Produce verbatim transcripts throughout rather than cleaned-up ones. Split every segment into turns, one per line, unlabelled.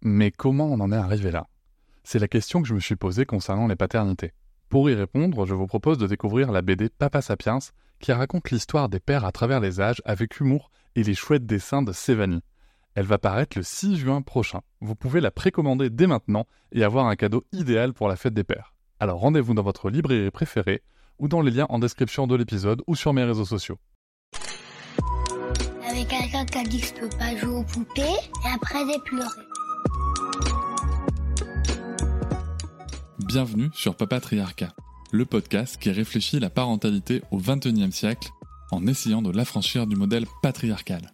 Mais comment on en est arrivé là? C'est la question que je me suis posée concernant les paternités. Pour y répondre, je vous propose de découvrir la B D Papa Sapiens, qui raconte l'histoire des pères à travers les âges avec humour et les chouettes dessins de Sévanie. Elle va paraître le six juin prochain. Vous pouvez la précommander dès maintenant et avoir un cadeau idéal pour la fête des pères. Alors rendez-vous dans votre librairie préférée ou dans les liens en description de l'épisode ou sur mes réseaux sociaux.
Avec quelqu'un qui a dit que je peux pas jouer aux poupées et après j'ai pleuré.
Bienvenue sur Papatriarcat, le podcast qui réfléchit la parentalité au vingt et unième siècle en essayant de l'affranchir du modèle patriarcal.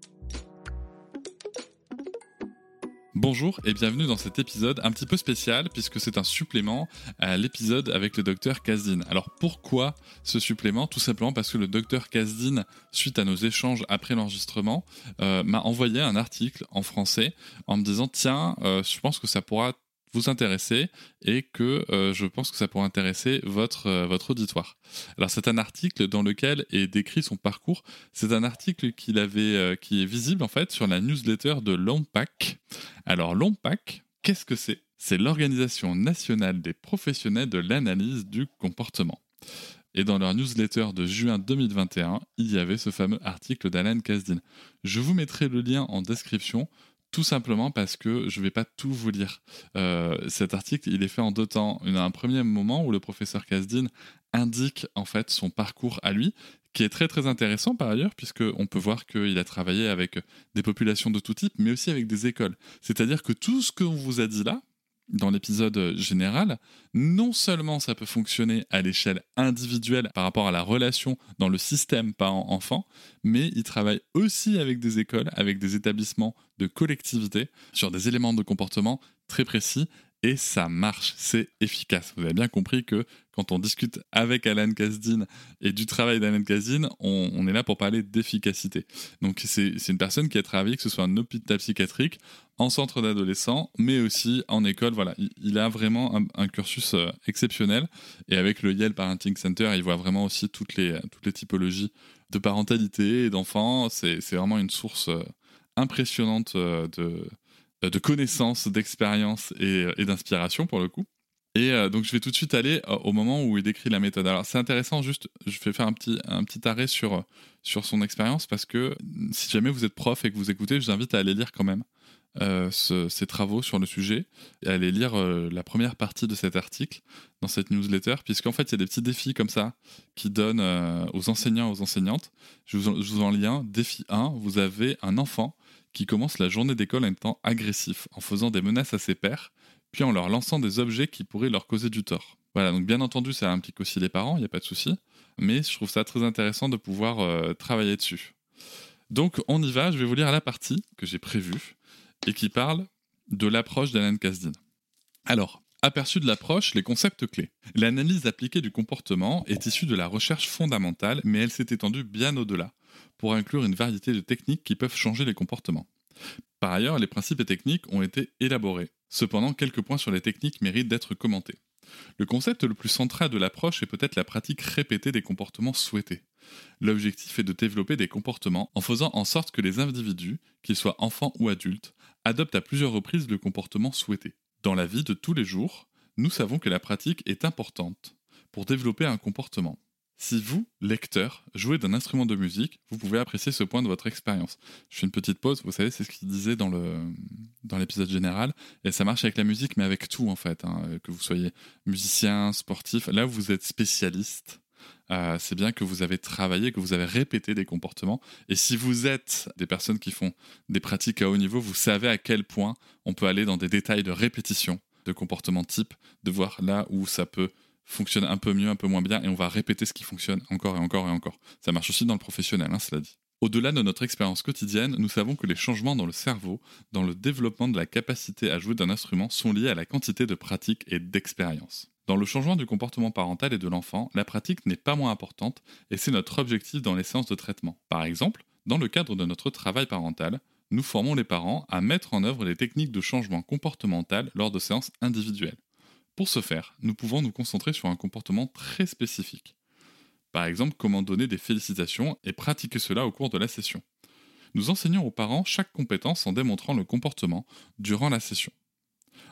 Bonjour et bienvenue dans cet épisode un petit peu spécial puisque c'est un supplément à l'épisode avec le docteur Kasdin. Alors pourquoi ce supplément ? Tout simplement parce que le docteur Kasdin, suite à nos échanges après l'enregistrement, euh, m'a envoyé un article en français en me disant « Tiens, euh, je pense que ça pourra vous intéresser et que euh, je pense que ça pourrait intéresser votre, euh, votre auditoire. » Alors c'est un article dans lequel est décrit son parcours. C'est un article qu'il avait, euh, qui est visible en fait sur la newsletter de l'OMPAC. Alors l'OMPAC, qu'est-ce que c'est ? C'est l'Organisation nationale des professionnels de l'analyse du comportement. Et dans leur newsletter de juin deux mille vingt et un, il y avait ce fameux article d'Alan Kasdin. Je vous mettrai le lien en description. Tout simplement parce que je ne vais pas tout vous lire. Euh, cet article, il est fait en deux temps. Il y a un premier moment où le professeur Kasdin indique en fait son parcours à lui, qui est très très intéressant par ailleurs, puisqu'on peut voir qu'il a travaillé avec des populations de tout type, mais aussi avec des écoles. C'est-à-dire que tout ce qu'on vous a dit là, dans l'épisode général, non seulement ça peut fonctionner à l'échelle individuelle par rapport à la relation dans le système parent-enfant, mais il travaille aussi avec des écoles, avec des établissements de collectivité, sur des éléments de comportement très précis, et ça marche, c'est efficace. Vous avez bien compris que quand on discute avec Alan Kasdin et du travail d'Alan Kasdin, on, on est là pour parler d'efficacité. Donc c'est, c'est une personne qui a travaillé, que ce soit en hôpital psychiatrique, en centre d'adolescents, mais aussi en école. Voilà, il, il a vraiment un, un cursus euh, exceptionnel. Et avec le Yale Parenting Center, il voit vraiment aussi toutes les, toutes les typologies de parentalité et d'enfants. C'est, c'est vraiment une source euh, impressionnante euh, de... de connaissances, d'expériences et, et d'inspiration pour le coup. Et euh, donc je vais tout de suite aller euh, au moment où il décrit la méthode. Alors c'est intéressant, juste, je vais faire un petit, un petit arrêt sur, sur son expérience parce que si jamais vous êtes prof et que vous écoutez, je vous invite à aller lire quand même euh, ce, ces travaux sur le sujet et à aller lire euh, la première partie de cet article dans cette newsletter, puisqu'en fait il y a des petits défis comme ça qui donnent euh, aux enseignants et aux enseignantes. Je vous, en, je vous en lis un. Défi un, vous avez un enfant qui commence la journée d'école en étant agressif, en faisant des menaces à ses pairs, puis en leur lançant des objets qui pourraient leur causer du tort. Voilà, donc bien entendu, ça implique aussi les parents, il n'y a pas de souci, mais je trouve ça très intéressant de pouvoir euh, travailler dessus. Donc on y va, je vais vous lire la partie que j'ai prévue, et qui parle de l'approche d'Alan Kasdin. Alors, aperçu de l'approche, les concepts clés. L'analyse appliquée du comportement est issue de la recherche fondamentale, mais elle s'est étendue bien au-delà, pour inclure une variété de techniques qui peuvent changer les comportements. Par ailleurs, les principes et techniques ont été élaborés. Cependant, quelques points sur les techniques méritent d'être commentés. Le concept le plus central de l'approche est peut-être la pratique répétée des comportements souhaités. L'objectif est de développer des comportements en faisant en sorte que les individus, qu'ils soient enfants ou adultes, adoptent à plusieurs reprises le comportement souhaité. Dans la vie de tous les jours, nous savons que la pratique est importante pour développer un comportement. Si vous, lecteur, jouez d'un instrument de musique, vous pouvez apprécier ce point de votre expérience. Je fais une petite pause, vous savez, c'est ce qu'il disait dans, le, dans l'épisode général, et ça marche avec la musique, mais avec tout en fait, hein, que vous soyez musicien, sportif, là où vous êtes spécialiste, euh, c'est bien que vous avez travaillé, que vous avez répété des comportements, et si vous êtes des personnes qui font des pratiques à haut niveau, vous savez à quel point on peut aller dans des détails de répétition, de comportements type, de voir là où ça peut fonctionne un peu mieux, un peu moins bien, et on va répéter ce qui fonctionne encore et encore et encore. Ça marche aussi dans le professionnel, hein, cela dit. Au-delà de notre expérience quotidienne, nous savons que les changements dans le cerveau, dans le développement de la capacité à jouer d'un instrument, sont liés à la quantité de pratique et d'expérience. Dans le changement du comportement parental et de l'enfant, la pratique n'est pas moins importante, et c'est notre objectif dans les séances de traitement. Par exemple, dans le cadre de notre travail parental, nous formons les parents à mettre en œuvre les techniques de changement comportemental lors de séances individuelles. Pour ce faire, nous pouvons nous concentrer sur un comportement très spécifique. Par exemple, comment donner des félicitations et pratiquer cela au cours de la session. Nous enseignons aux parents chaque compétence en démontrant le comportement durant la session.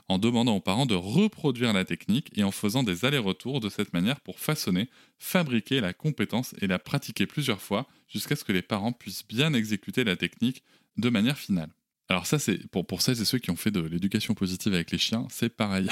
en demandant aux parents de reproduire la technique et en faisant des allers-retours de cette manière pour façonner, fabriquer la compétence et la pratiquer plusieurs fois jusqu'à ce que les parents puissent bien exécuter la technique de manière finale. Alors ça, c'est pour, pour celles et ceux qui ont fait de l'éducation positive avec les chiens, c'est pareil.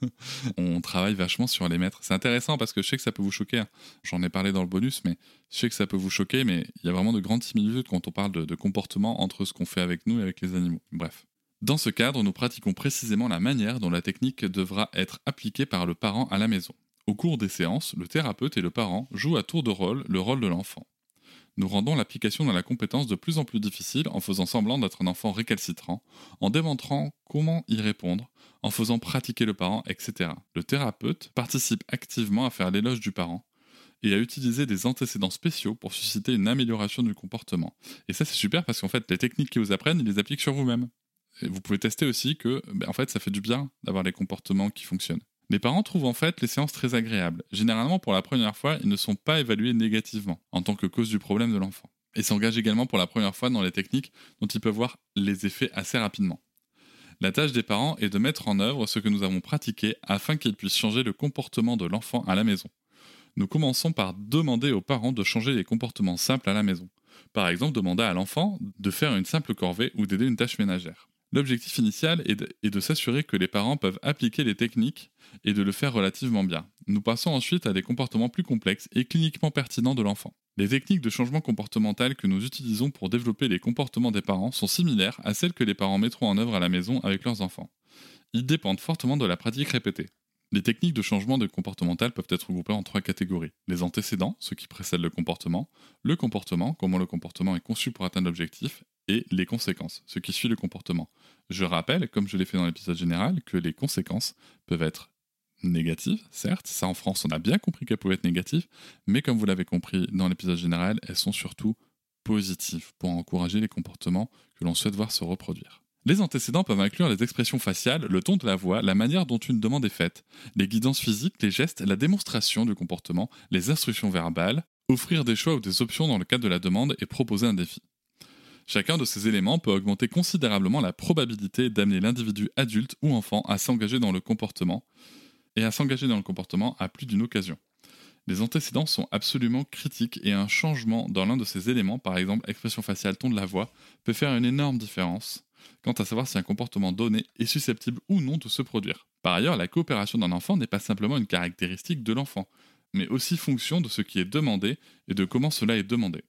On travaille vachement sur les maîtres. C'est intéressant parce que je sais que ça peut vous choquer. Hein. J'en ai parlé dans le bonus, mais je sais que ça peut vous choquer, mais il y a vraiment de grandes similitudes quand on parle de, de comportement entre ce qu'on fait avec nous et avec les animaux. Bref. Dans ce cadre, nous pratiquons précisément la manière dont la technique devra être appliquée par le parent à la maison. Au cours des séances, le thérapeute et le parent jouent à tour de rôle le rôle de l'enfant. Nous rendons l'application de la compétence de plus en plus difficile en faisant semblant d'être un enfant récalcitrant, en démontrant comment y répondre, en faisant pratiquer le parent, et cetera. Le thérapeute participe activement à faire l'éloge du parent et à utiliser des antécédents spéciaux pour susciter une amélioration du comportement. Et ça, c'est super parce qu'en fait, les techniques qu'ils vous apprennent, ils les appliquent sur vous-même. Et vous pouvez tester aussi que, ben, en fait, ça fait du bien d'avoir les comportements qui fonctionnent. Les parents trouvent en fait les séances très agréables. Généralement, pour la première fois, ils ne sont pas évalués négativement en tant que cause du problème de l'enfant. Et s'engagent également pour la première fois dans les techniques dont ils peuvent voir les effets assez rapidement. La tâche des parents est de mettre en œuvre ce que nous avons pratiqué afin qu'ils puissent changer le comportement de l'enfant à la maison. Nous commençons par demander aux parents de changer les comportements simples à la maison. Par exemple, demander à l'enfant de faire une simple corvée ou d'aider une tâche ménagère. L'objectif initial est de, est de s'assurer que les parents peuvent appliquer les techniques et de le faire relativement bien. Nous passons ensuite à des comportements plus complexes et cliniquement pertinents de l'enfant. Les techniques de changement comportemental que nous utilisons pour développer les comportements des parents sont similaires à celles que les parents mettront en œuvre à la maison avec leurs enfants. Ils dépendent fortement de la pratique répétée. Les techniques de changement de comportemental peuvent être regroupées en trois catégories. Les antécédents, ceux qui précèdent le comportement, le comportement, comment le comportement est conçu pour atteindre l'objectif, et les conséquences, ce qui suit le comportement. Je rappelle, comme je l'ai fait dans l'épisode général, que les conséquences peuvent être négatives, certes, ça en France on a bien compris qu'elles pouvaient être négatives, mais comme vous l'avez compris dans l'épisode général, elles sont surtout positives pour encourager les comportements que l'on souhaite voir se reproduire. Les antécédents peuvent inclure les expressions faciales, le ton de la voix, la manière dont une demande est faite, les guidances physiques, les gestes, la démonstration du comportement, les instructions verbales, offrir des choix ou des options dans le cadre de la demande et proposer un défi. Chacun de ces éléments peut augmenter considérablement la probabilité d'amener l'individu adulte ou enfant à s'engager dans le comportement et à s'engager dans le comportement à plus d'une occasion. Les antécédents sont absolument critiques et un changement dans l'un de ces éléments, par exemple expression faciale, ton de la voix, peut faire une énorme différence quant à savoir si un comportement donné est susceptible ou non de se produire. Par ailleurs, la coopération d'un enfant n'est pas simplement une caractéristique de l'enfant, mais aussi fonction de ce qui est demandé et de comment cela est demandé.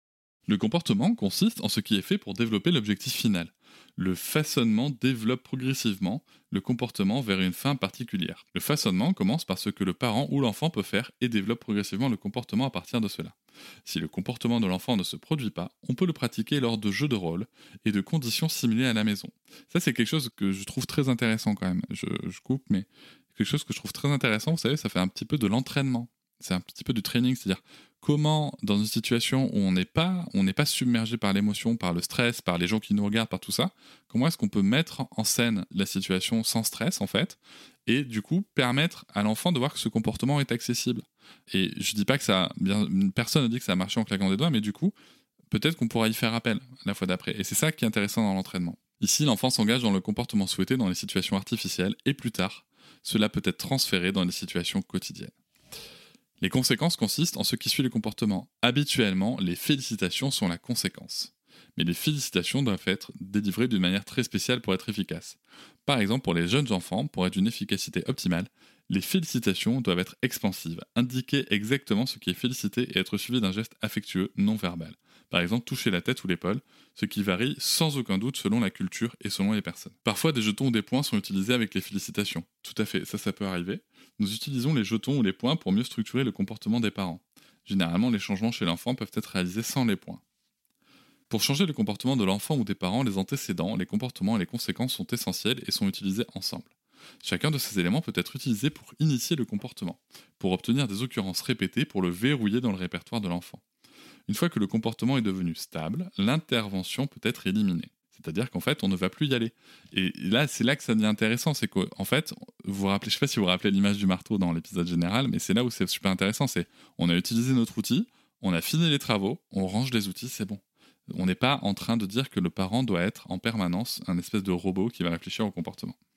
Le comportement consiste en ce qui est fait pour développer l'objectif final. Le façonnement développe progressivement le comportement vers une fin particulière. Le façonnement commence par ce que le parent ou l'enfant peut faire et développe progressivement le comportement à partir de cela. Si le comportement de l'enfant ne se produit pas, on peut le pratiquer lors de jeux de rôle et de conditions similées à la maison. Ça, c'est quelque chose que je trouve très intéressant quand même. Je, je coupe, mais quelque chose que je trouve très intéressant, vous savez, ça fait un petit peu de l'entraînement. C'est un petit peu du training, c'est-à-dire comment, dans une situation où on n'est pas, on n'est pas submergé par l'émotion, par le stress, par les gens qui nous regardent, par tout ça, comment est-ce qu'on peut mettre en scène la situation sans stress, en fait, et du coup permettre à l'enfant de voir que ce comportement est accessible. Et je dis pas que ça, bien, personne ne dit que ça a marché en claquant des doigts, mais du coup, peut-être qu'on pourra y faire appel la fois d'après. Et c'est ça qui est intéressant dans l'entraînement. Ici, l'enfant s'engage dans le comportement souhaité dans les situations artificielles, et plus tard, cela peut être transféré dans les situations quotidiennes. Les conséquences consistent en ce qui suit le comportement. Habituellement, les félicitations sont la conséquence. Mais les félicitations doivent être délivrées d'une manière très spéciale pour être efficaces. Par exemple, pour les jeunes enfants, pour être d'une efficacité optimale, les félicitations doivent être expansives, indiquer exactement ce qui est félicité et être suivi d'un geste affectueux non verbal. Par exemple, toucher la tête ou l'épaule, ce qui varie sans aucun doute selon la culture et selon les personnes. Parfois, des jetons ou des points sont utilisés avec les félicitations. Tout à fait, ça, ça peut arriver. Nous utilisons les jetons ou les points pour mieux structurer le comportement des parents. Généralement, les changements chez l'enfant peuvent être réalisés sans les points. Pour changer le comportement de l'enfant ou des parents, les antécédents, les comportements et les conséquences sont essentiels et sont utilisés ensemble. Chacun de ces éléments peut être utilisé pour initier le comportement, pour obtenir des occurrences répétées pour le verrouiller dans le répertoire de l'enfant. Une fois que le comportement est devenu stable, l'intervention peut être éliminée. C'est-à-dire qu'en fait, on ne va plus y aller. Et là, c'est là que ça devient intéressant. C'est qu'en fait, vous vous rappelez, je ne sais pas si vous vous rappelez l'image du marteau dans l'épisode général, mais c'est là où c'est super intéressant. C'est on a utilisé notre outil, on a fini les travaux, on range les outils, c'est bon. On n'est pas en train de dire que le parent doit être en permanence un espèce de robot qui va réfléchir au comportement.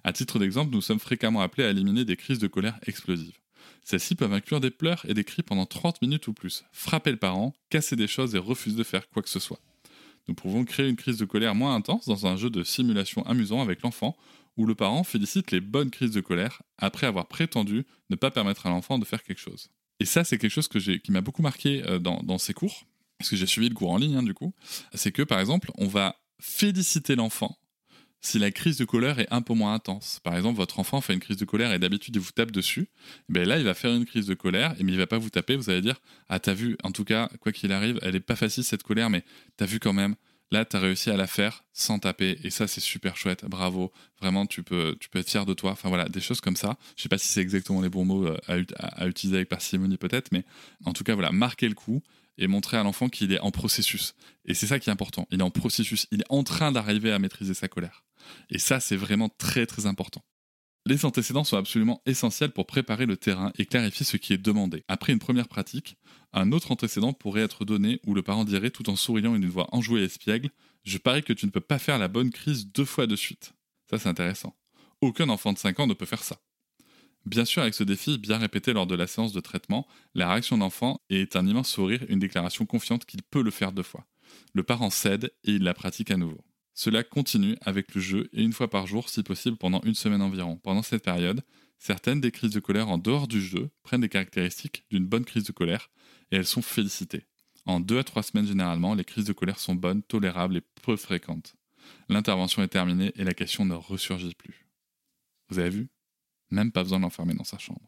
À titre d'exemple, nous sommes fréquemment appelés à éliminer des crises de colère explosives. Celles-ci peuvent inclure des pleurs et des cris pendant trente minutes ou plus, frapper le parent, casser des choses et refuser de faire quoi que ce soit. Nous pouvons créer une crise de colère moins intense dans un jeu de simulation amusant avec l'enfant, où le parent félicite les bonnes crises de colère après avoir prétendu ne pas permettre à l'enfant de faire quelque chose. Et ça, c'est quelque chose que j'ai, qui m'a beaucoup marqué dans, dans ces cours, parce que j'ai suivi le cours en ligne hein, du coup, c'est que par exemple, on va féliciter l'enfant si la crise de colère est un peu moins intense. Par exemple, votre enfant fait une crise de colère et d'habitude il vous tape dessus, ben là il va faire une crise de colère, mais il va pas vous taper, vous allez dire « Ah t'as vu, en tout cas, quoi qu'il arrive, elle est pas facile cette colère, mais t'as vu quand même, là t'as réussi à la faire sans taper, et ça c'est super chouette, bravo, vraiment tu peux, tu peux être fier de toi. » Enfin voilà, des choses comme ça. Je sais pas si c'est exactement les bons mots à, à, à utiliser avec parcimonie peut-être, mais en tout cas voilà, marquer le coup et montrer à l'enfant qu'il est en processus. Et c'est ça qui est important, il est en processus, il est en train d'arriver à maîtriser sa colère. Et ça, c'est vraiment très très important. Les antécédents sont absolument essentiels pour préparer le terrain et clarifier ce qui est demandé. Après une première pratique, un autre antécédent pourrait être donné où le parent dirait tout en souriant et d'une voix enjouée et espiègle « Je parie que tu ne peux pas faire la bonne crise deux fois de suite. » Ça, c'est intéressant. Aucun enfant de cinq ans ne peut faire ça. Bien sûr, avec ce défi bien répété lors de la séance de traitement, la réaction de l'enfant est un immense sourire, une déclaration confiante qu'il peut le faire deux fois. Le parent cède et il la pratique à nouveau. Cela continue avec le jeu et une fois par jour si possible pendant une semaine environ. Pendant cette période, certaines des crises de colère en dehors du jeu prennent des caractéristiques d'une bonne crise de colère et elles sont félicitées. En deux à trois semaines généralement, les crises de colère sont bonnes, tolérables et peu fréquentes. L'intervention est terminée et la question ne ressurgit plus. Vous avez vu ? Même pas besoin de l'enfermer dans sa chambre.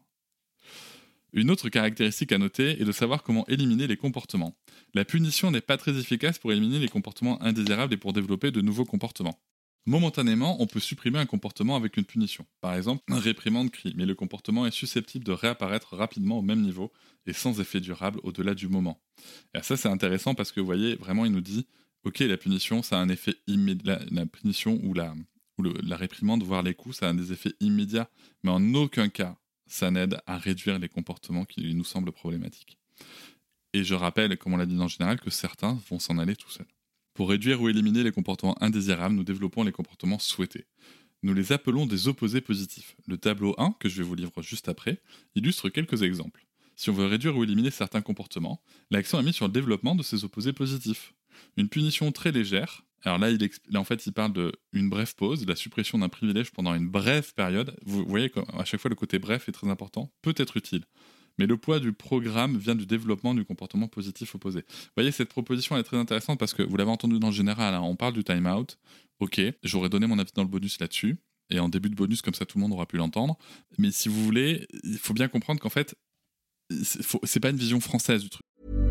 Une autre caractéristique à noter est de savoir comment éliminer les comportements. La punition n'est pas très efficace pour éliminer les comportements indésirables et pour développer de nouveaux comportements. Momentanément, on peut supprimer un comportement avec une punition. Par exemple, un réprimande crie, mais le comportement est susceptible de réapparaître rapidement au même niveau et sans effet durable au-delà du moment. Et ça, c'est intéressant parce que vous voyez, vraiment, il nous dit « Ok, la punition, ça a un effet immédiat. La, la punition ou, la, ou le, la réprimande, voire les coups, ça a des effets immédiats, mais en aucun cas, ça n'aide à réduire les comportements qui nous semblent problématiques. » Et je rappelle, comme on l'a dit en général, que certains vont s'en aller tout seuls. Pour réduire ou éliminer les comportements indésirables, nous développons les comportements souhaités. Nous les appelons des opposés positifs. Le tableau un, que je vais vous livrer juste après, illustre quelques exemples. Si on veut réduire ou éliminer certains comportements, l'accent est mis sur le développement de ces opposés positifs. Une punition très légère, alors là, il exp... là en fait, il parle d'une brève pause, la suppression d'un privilège pendant une brève période. Vous voyez qu'à chaque fois, le côté bref est très important, peut être utile. Mais le poids du programme vient du développement du comportement positif opposé. Vous voyez, cette proposition elle est très intéressante parce que vous l'avez entendu dans le général, hein, on parle du time-out. Ok, j'aurais donné mon avis dans le bonus là-dessus, et en début de bonus, comme ça tout le monde aura pu l'entendre. Mais si vous voulez, il faut bien comprendre qu'en fait, c'est, faut, c'est pas une vision française du truc.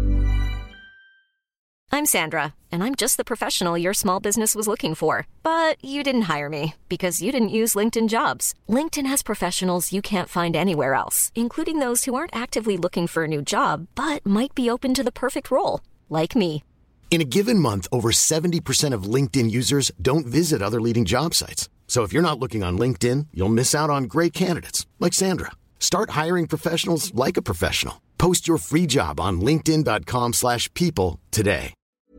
I'm Sandra, and I'm just the professional your small business was looking for. But you didn't hire me because you didn't use LinkedIn Jobs. LinkedIn has professionals you can't find anywhere else, including those who aren't actively looking for a new job, but might be open to the perfect role, like me.
In a given month, over seventy percent of LinkedIn users don't visit other leading job sites. So if you're not looking on LinkedIn, you'll miss out on great candidates, like Sandra. Start hiring professionals like a professional. Post your free job on linkedin.com slash people today.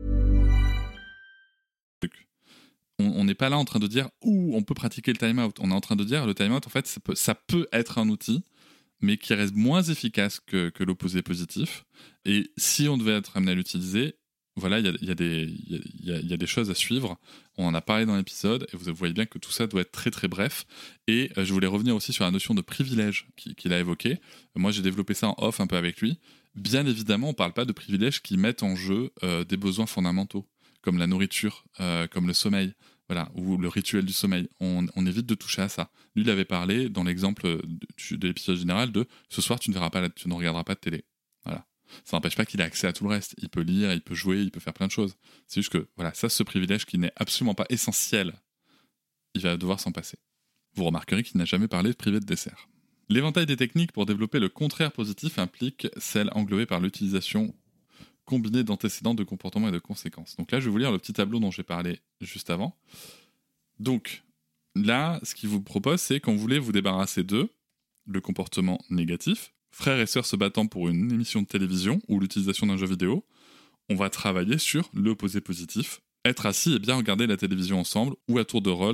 On n'est pas là en train de dire « Ouh, on peut pratiquer le time-out ». On est en train de dire le time-out, en fait, ça peut, ça peut être un outil, mais qui reste moins efficace que, que l'opposé positif. Et si on devait être amené à l'utiliser, voilà, il y a, y, a y, a, y a des choses à suivre. On en a parlé dans l'épisode, et vous voyez bien que tout ça doit être très très bref. Et euh, je voulais revenir aussi sur la notion de privilège qu'il, qu'il a évoqué. Moi, j'ai développé ça en off un peu avec lui. Bien évidemment, on ne parle pas de privilèges qui mettent en jeu euh, des besoins fondamentaux, comme la nourriture, euh, comme le sommeil, voilà, ou le rituel du sommeil. On, on évite de toucher à ça. Lui, il avait parlé dans l'exemple de, de l'épisode général de « ce soir, tu ne, verras pas la, tu ne regarderas pas de télé ». Voilà. Ça n'empêche pas qu'il ait accès à tout le reste. Il peut lire, il peut jouer, il peut faire plein de choses. C'est juste que, voilà, ça, ce privilège qui n'est absolument pas essentiel, il va devoir s'en passer. Vous remarquerez qu'il n'a jamais parlé de privé de dessert. L'éventail des techniques pour développer le contraire positif implique celle englobée par l'utilisation combinée d'antécédents, de comportements et de conséquences. Donc là, je vais vous lire le petit tableau dont j'ai parlé juste avant. Donc là, ce qu'il vous propose, c'est quand vous voulez vous débarrasser de le comportement négatif, frères et sœurs se battant pour une émission de télévision ou l'utilisation d'un jeu vidéo, on va travailler sur l'opposé positif, être assis et bien regarder la télévision ensemble ou à tour de rôle,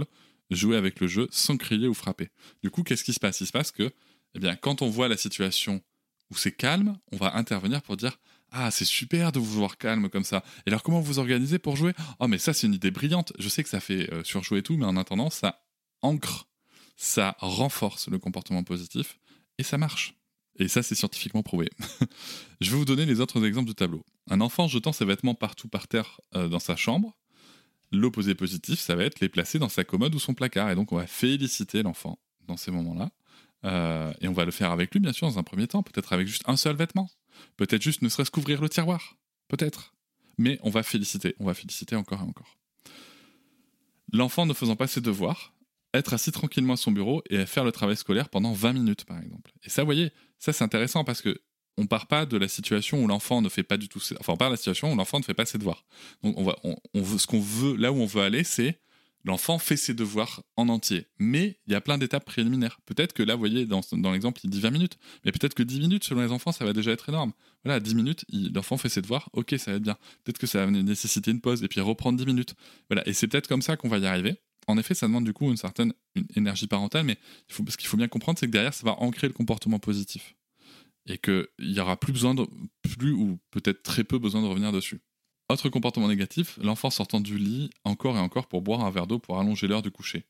jouer avec le jeu sans crier ou frapper. Du coup, qu'est-ce qui se passe ? Il se passe que, eh bien, quand on voit la situation où c'est calme, on va intervenir pour dire « Ah, c'est super de vous voir calme comme ça. Et alors, comment vous vous organisez pour jouer ? Oh, mais ça, c'est une idée brillante. Je sais que ça fait euh, surjouer et tout, mais en attendant, ça ancre, ça renforce le comportement positif et ça marche. » Et ça, c'est scientifiquement prouvé. Je vais vous donner les autres exemples du tableau. Un enfant jetant ses vêtements partout par terre euh, dans sa chambre. L'opposé positif, ça va être les placer dans sa commode ou son placard. Et donc, on va féliciter l'enfant dans ces moments-là. Euh, et on va le faire avec lui, bien sûr, dans un premier temps. Peut-être avec juste un seul vêtement. Peut-être juste ne serait-ce qu'ouvrir le tiroir. Peut-être. Mais on va féliciter. On va féliciter encore et encore. L'enfant ne faisant pas ses devoirs, être assis tranquillement à son bureau et faire le travail scolaire pendant vingt minutes, par exemple. Et ça, vous voyez, ça, c'est intéressant parce que on part pas de la situation où l'enfant ne fait pas du tout ses... Enfin, on part de la situation où l'enfant ne fait pas ses devoirs. Donc, on va, on, on veut, ce qu'on veut, là où on veut aller, c'est l'enfant fait ses devoirs en entier. Mais il y a plein d'étapes préliminaires. Peut-être que là, vous voyez, dans, dans l'exemple, il dit vingt minutes. Mais peut-être que dix minutes, selon les enfants, ça va déjà être énorme. Voilà, à dix minutes, il, l'enfant fait ses devoirs. Ok, ça va être bien. Peut-être que ça va nécessiter une pause et puis reprendre dix minutes. Voilà, et c'est peut-être comme ça qu'on va y arriver. En effet, ça demande du coup une certaine une énergie parentale, mais il faut, ce qu'il faut bien comprendre, c'est que derrière, ça va ancrer le comportement positif. Et qu'il n'y aura plus besoin, de, plus ou peut-être très peu besoin de revenir dessus. Autre comportement négatif, l'enfant sortant du lit encore et encore pour boire un verre d'eau pour allonger l'heure du coucher.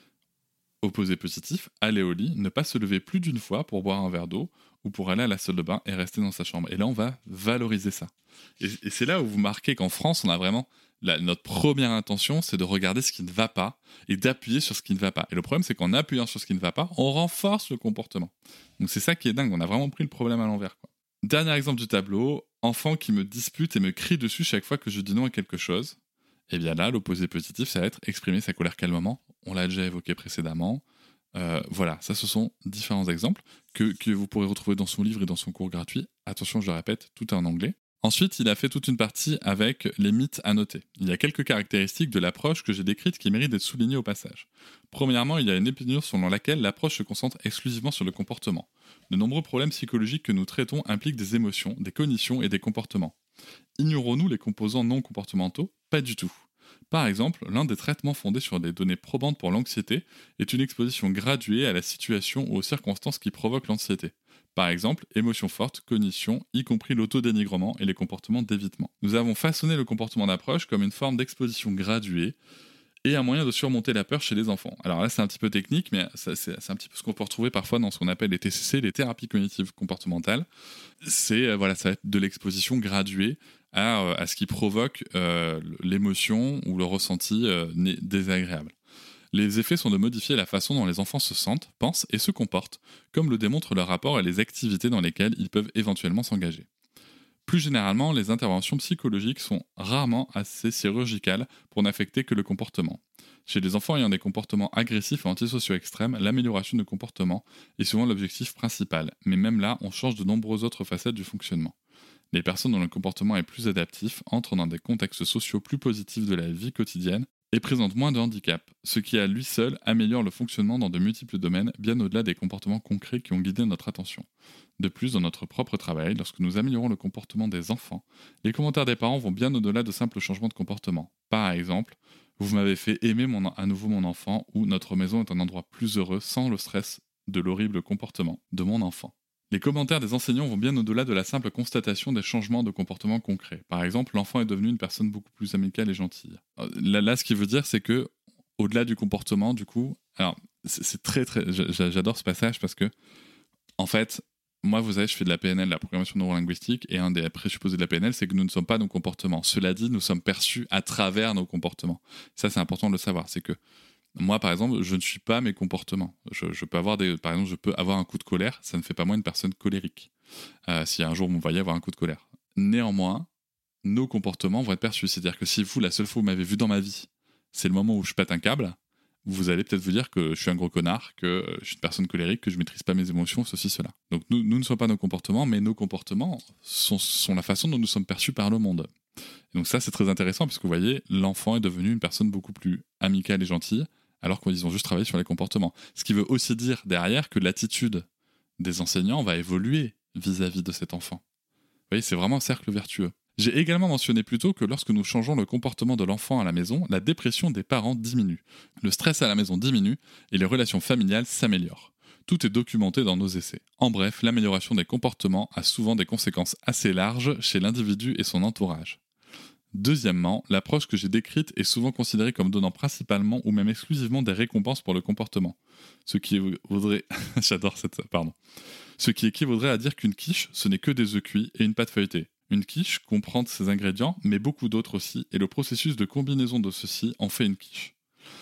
Opposé positif, aller au lit, ne pas se lever plus d'une fois pour boire un verre d'eau ou pour aller à la salle de bain et rester dans sa chambre. Et là, on va valoriser ça. Et, et c'est là où vous marquez qu'en France, on a vraiment... La, notre première intention, c'est de regarder ce qui ne va pas et d'appuyer sur ce qui ne va pas. Et le problème, c'est qu'en appuyant sur ce qui ne va pas, on renforce le comportement. Donc c'est ça qui est dingue, on a vraiment pris le problème à l'envers, quoi. Dernier exemple du tableau, enfant qui me dispute et me crie dessus chaque fois que je dis non à quelque chose. Et bien là, l'opposé positif, ça va être exprimer sa colère calmement. On l'a déjà évoqué précédemment. Euh, voilà, ça ce sont différents exemples que, que vous pourrez retrouver dans son livre et dans son cours gratuit. Attention, je le répète, tout est en anglais. Ensuite, il a fait toute une partie avec les mythes à noter. Il y a quelques caractéristiques de l'approche que j'ai décrites qui méritent d'être soulignées au passage. Premièrement, il y a une opinion selon laquelle l'approche se concentre exclusivement sur le comportement. De nombreux problèmes psychologiques que nous traitons impliquent des émotions, des cognitions et des comportements. Ignorons-nous les composants non comportementaux ? Pas du tout. Par exemple, l'un des traitements fondés sur des données probantes pour l'anxiété est une exposition graduée à la situation ou aux circonstances qui provoquent l'anxiété. Par exemple, émotions fortes, cognition, y compris l'autodénigrement et les comportements d'évitement. Nous avons façonné le comportement d'approche comme une forme d'exposition graduée et un moyen de surmonter la peur chez les enfants. Alors là, c'est un petit peu technique, mais ça, c'est, c'est un petit peu ce qu'on peut retrouver parfois dans ce qu'on appelle les T C C, les thérapies cognitives comportementales. C'est, euh, voilà, ça va être de l'exposition graduée à, euh, à ce qui provoque euh, l'émotion ou le ressenti euh, désagréable. Les effets sont de modifier la façon dont les enfants se sentent, pensent et se comportent, comme le démontrent leur rapport et les activités dans lesquelles ils peuvent éventuellement s'engager. Plus généralement, les interventions psychologiques sont rarement assez chirurgicales pour n'affecter que le comportement. Chez les enfants ayant des comportements agressifs et antisociaux extrêmes, l'amélioration du comportement est souvent l'objectif principal, mais même là, on change de nombreuses autres facettes du fonctionnement. Les personnes dont le comportement est plus adaptif entrent dans des contextes sociaux plus positifs de la vie quotidienne et présente moins de handicap, ce qui à lui seul améliore le fonctionnement dans de multiples domaines bien au-delà des comportements concrets qui ont guidé notre attention. De plus, dans notre propre travail, lorsque nous améliorons le comportement des enfants, les commentaires des parents vont bien au-delà de simples changements de comportement. Par exemple, vous m'avez fait aimer mon, à nouveau mon enfant ou notre maison est un endroit plus heureux sans le stress de l'horrible comportement de mon enfant. Les commentaires des enseignants vont bien au-delà de la simple constatation des changements de comportement concrets. Par exemple, l'enfant est devenu une personne beaucoup plus amicale et gentille. Là, là ce qu'il veut dire, c'est que, au-delà du comportement, du coup, alors, c'est, c'est très, très, j'adore ce passage parce que, en fait, moi, vous savez, je fais de la P N L, la programmation neurolinguistique, et un des présupposés de la P N L, c'est que nous ne sommes pas nos comportements. Cela dit, nous sommes perçus à travers nos comportements. Ça, c'est important de le savoir. C'est que, moi, par exemple, je ne suis pas mes comportements. Je, je peux avoir des, par exemple, je peux avoir un coup de colère, ça ne fait pas moi une personne colérique. Euh, si un jour vous me voyez avoir un coup de colère. Néanmoins, nos comportements vont être perçus. C'est-à-dire que si vous, la seule fois où vous m'avez vu dans ma vie, c'est le moment où je pète un câble, vous allez peut-être vous dire que je suis un gros connard, que je suis une personne colérique, que je ne maîtrise pas mes émotions, ceci, cela. Donc nous, nous ne sommes pas nos comportements, mais nos comportements sont, sont la façon dont nous sommes perçus par le monde. Et donc ça, c'est très intéressant, puisque vous voyez, l'enfant est devenu une personne beaucoup plus amicale et gentille, alors qu'ils ont juste travaillé sur les comportements. Ce qui veut aussi dire derrière que l'attitude des enseignants va évoluer vis-à-vis de cet enfant. Vous voyez, c'est vraiment un cercle vertueux. J'ai également mentionné plus tôt que lorsque nous changeons le comportement de l'enfant à la maison, la dépression des parents diminue, le stress à la maison diminue et les relations familiales s'améliorent. Tout est documenté dans nos essais. En bref, l'amélioration des comportements a souvent des conséquences assez larges chez l'individu et son entourage. Deuxièmement, l'approche que j'ai décrite est souvent considérée comme donnant principalement ou même exclusivement des récompenses pour le comportement. Ce qui équivaudrait... J'adore cette... Pardon. Ce qui équivaudrait à dire qu'une quiche, ce n'est que des œufs cuits et une pâte feuilletée. Une quiche comprend ses ingrédients, mais beaucoup d'autres aussi, et le processus de combinaison de ceux-ci en fait une quiche.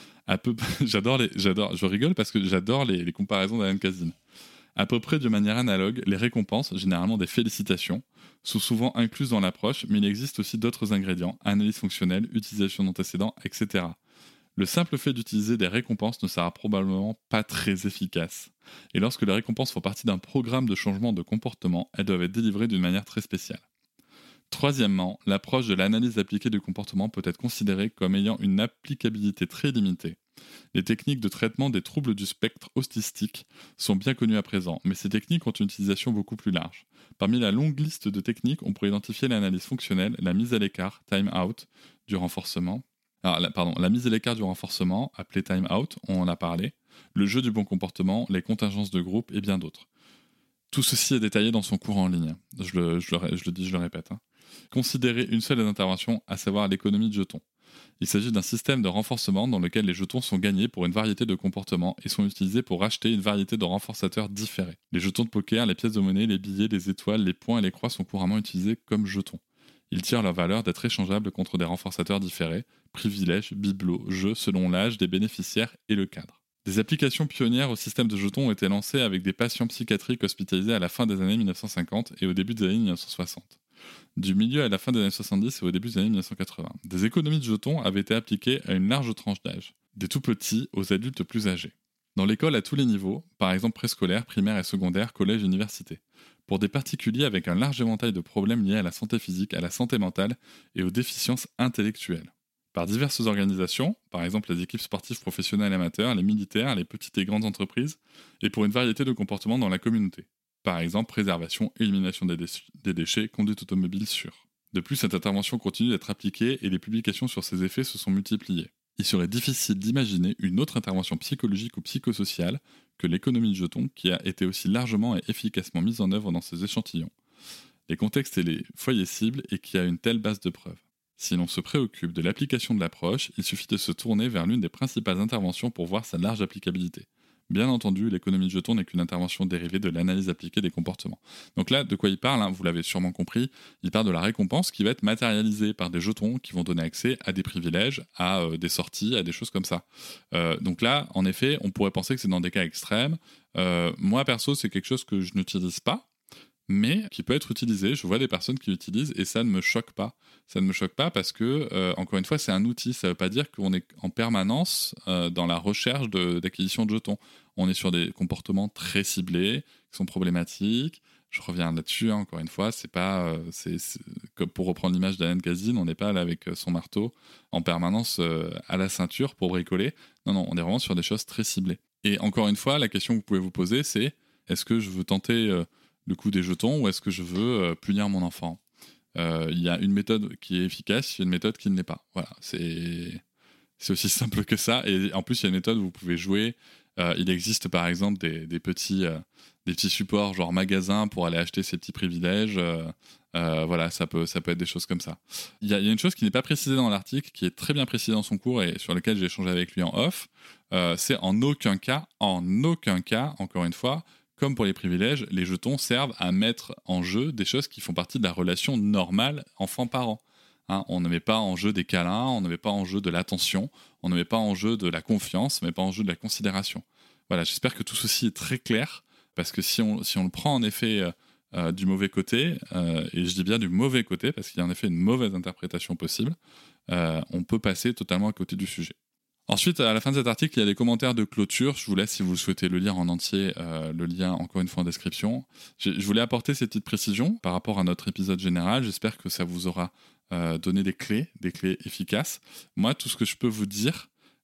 À peu... j'adore les... j'adore... Je rigole parce que j'adore les, les comparaisons d'Alan Kazin. À peu près de manière analogue, les récompenses, généralement des félicitations, sont souvent incluses dans l'approche, mais il existe aussi d'autres ingrédients, analyse fonctionnelle, utilisation d'antécédents, et cetera. Le simple fait d'utiliser des récompenses ne sera probablement pas très efficace. Et lorsque les récompenses font partie d'un programme de changement de comportement, elles doivent être délivrées d'une manière très spéciale. Troisièmement, l'approche de l'analyse appliquée du comportement peut être considérée comme ayant une applicabilité très limitée. Les techniques de traitement des troubles du spectre autistique sont bien connues à présent, mais ces techniques ont une utilisation beaucoup plus large. Parmi la longue liste de techniques, on pourrait identifier l'analyse fonctionnelle, la mise à l'écart, time out, du renforcement. Alors, la, pardon, la mise à l'écart du renforcement, appelée time out, on en a parlé, le jeu du bon comportement, les contingences de groupe et bien d'autres. Tout ceci est détaillé dans son cours en ligne. Je le, je le, je le dis, je le répète. Hein. Considérez une seule des interventions, à savoir l'économie de jetons. Il s'agit d'un système de renforcement dans lequel les jetons sont gagnés pour une variété de comportements et sont utilisés pour acheter une variété de renforçateurs différés. Les jetons de poker, les pièces de monnaie, les billets, les étoiles, les points et les croix sont couramment utilisés comme jetons. Ils tirent leur valeur d'être échangeables contre des renforçateurs différés, privilèges, bibelots, jeux selon l'âge des bénéficiaires et le cadre. Des applications pionnières au système de jetons ont été lancées avec des patients psychiatriques hospitalisés à la fin des années mille neuf cent cinquante et au début des années mille neuf cent soixante. Du milieu à la fin des années soixante-dix et au début des années mille neuf cent quatre-vingts. Des économies de jetons avaient été appliquées à une large tranche d'âge, des tout petits aux adultes plus âgés. Dans l'école à tous les niveaux, par exemple préscolaire, primaire et secondaire, collège et université. Pour des particuliers avec un large éventail de problèmes liés à la santé physique, à la santé mentale et aux déficiences intellectuelles. Par diverses organisations, par exemple les équipes sportives professionnelles et amateurs, les militaires, les petites et grandes entreprises, et pour une variété de comportements dans la communauté. Par exemple, préservation, élimination des, déch- des déchets, conduite automobile sûre. De plus, cette intervention continue d'être appliquée et les publications sur ses effets se sont multipliées. Il serait difficile d'imaginer une autre intervention psychologique ou psychosociale que l'économie de jetons qui a été aussi largement et efficacement mise en œuvre dans ces échantillons, les contextes et les foyers cibles et qui a une telle base de preuves. Si l'on se préoccupe de l'application de l'approche, il suffit de se tourner vers l'une des principales interventions pour voir sa large applicabilité. Bien entendu, l'économie de jetons n'est qu'une intervention dérivée de l'analyse appliquée des comportements. Donc là, de quoi il parle, hein, vous l'avez sûrement compris, il parle de la récompense qui va être matérialisée par des jetons qui vont donner accès à des privilèges, à euh, des sorties, à des choses comme ça. Euh, donc là, en effet, on pourrait penser que c'est dans des cas extrêmes. Euh, moi, perso, c'est quelque chose que je n'utilise pas, mais qui peut être utilisé. Je vois des personnes qui l'utilisent et ça ne me choque pas. Ça ne me choque pas parce que, euh, encore une fois, c'est un outil. Ça ne veut pas dire qu'on est en permanence euh, dans la recherche de, d'acquisition de jetons. On est sur des comportements très ciblés, qui sont problématiques. Je reviens là-dessus, hein, encore une fois. C'est pas, euh, c'est, c'est, comme pour reprendre l'image d'Alan Kazin, on n'est pas là avec son marteau en permanence euh, à la ceinture pour bricoler. Non, non, on est vraiment sur des choses très ciblées. Et encore une fois, la question que vous pouvez vous poser, c'est est-ce que je veux tenter euh, le coup des jetons ou est-ce que je veux euh, punir mon enfant ? Il euh, y a une méthode qui est efficace, il y a une méthode qui ne l'est pas. Voilà, c'est, c'est aussi simple que ça. Et en plus, il y a une méthode où vous pouvez jouer. Euh, il existe par exemple des, des, petits, euh, des petits supports genre magasin pour aller acheter ces petits privilèges. Euh, euh, voilà, ça peut, ça peut être des choses comme ça. Il y, y a une chose qui n'est pas précisée dans l'article, qui est très bien précisée dans son cours et sur lequel j'ai échangé avec lui en off. Euh, c'est en aucun cas, en aucun cas, encore une fois, comme pour les privilèges, les jetons servent à mettre en jeu des choses qui font partie de la relation normale enfant-parent. Hein, on ne met pas en jeu des câlins, on ne met pas en jeu de l'attention, on ne met pas en jeu de la confiance, on ne met pas en jeu de la considération. Voilà, j'espère que tout ceci est très clair, parce que si on, si on le prend en effet euh, euh, du mauvais côté, euh, et je dis bien du mauvais côté, parce qu'il y a en effet une mauvaise interprétation possible, euh, on peut passer totalement à côté du sujet. Ensuite, à la fin de cet article, il y a des commentaires de clôture. Je vous laisse, si vous souhaitez le lire en entier, euh, le lien, encore une fois, en description. Je, je voulais apporter ces petites précisions par rapport à notre épisode général. J'espère que ça vous aura euh, donné des clés, des clés efficaces. Moi, tout ce que je peux vous dire,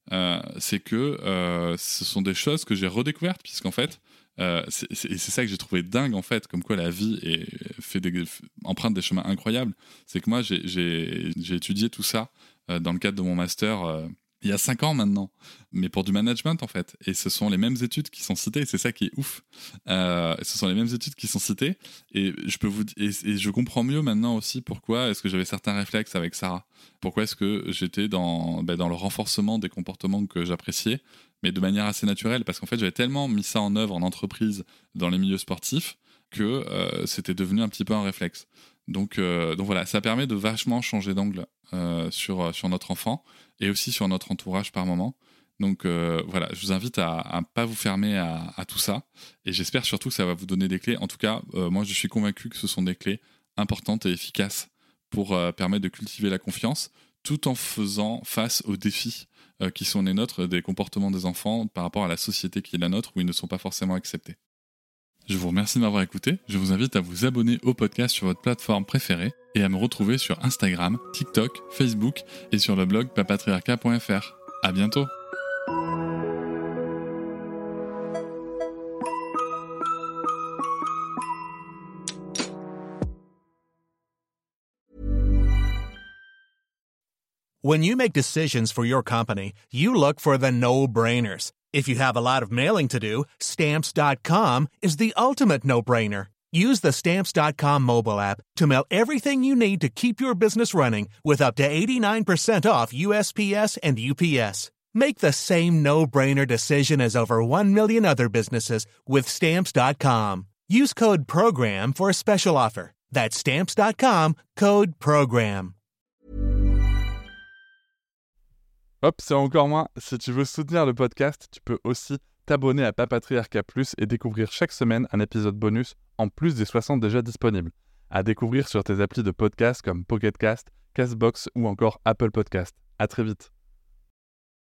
euh, c'est que euh, ce sont des choses que j'ai redécouvertes, puisqu'en fait, euh, c'est, c'est, et c'est ça que j'ai trouvé dingue, en fait, comme quoi la vie est, fait des, emprunte des chemins incroyables. C'est que moi, j'ai, j'ai, j'ai étudié tout ça euh, dans le cadre de mon master euh, il y a cinq ans maintenant, mais pour du management, en fait. Et ce sont les mêmes études qui sont citées, et c'est ça qui est ouf. Euh, ce sont les mêmes études qui sont citées, et je peux vous et, et je comprends mieux maintenant aussi pourquoi est-ce que j'avais certains réflexes avec Sarah. Pourquoi est-ce que j'étais dans, ben, dans le renforcement des comportements que j'appréciais, mais de manière assez naturelle, parce qu'en fait, j'avais tellement mis ça en œuvre en entreprise, dans les milieux sportifs, que euh, c'était devenu un petit peu un réflexe. Donc, euh, donc voilà, ça permet de vachement changer d'angle euh, sur, sur notre enfant et aussi sur notre entourage par moment. Donc euh, voilà, je vous invite à ne pas vous fermer à, à tout ça, et j'espère surtout que ça va vous donner des clés. En tout cas, euh, moi je suis convaincu que ce sont des clés importantes et efficaces pour euh, permettre de cultiver la confiance, tout en faisant face aux défis euh, qui sont les nôtres, des comportements des enfants par rapport à la société qui est la nôtre, où ils ne sont pas forcément acceptés. Je vous remercie de m'avoir écouté, je vous invite à vous abonner au podcast sur votre plateforme préférée et à me retrouver sur Instagram, TikTok, Facebook et sur le blog papatriarcat point f r. À bientôt.
When you make decisions for your company, you look for the no-brainers. If you have a lot of mailing to do, Stamps dot com is the ultimate no-brainer. Use the Stamps dot com mobile app to mail everything you need to keep your business running with up to eighty-nine percent off U S P S and U P S. Make the same no-brainer decision as over one million other businesses with Stamps dot com. Use code PROGRAM for a special offer. That's Stamps dot com, code PROGRAM.
Hop, c'est encore moins. Si tu veux soutenir le podcast, tu peux aussi t'abonner à Papatriarcat Plus et découvrir chaque semaine un épisode bonus en plus des soixante déjà disponibles. À découvrir sur tes applis de podcast comme Pocket Cast, Castbox ou encore Apple Podcast. À très vite.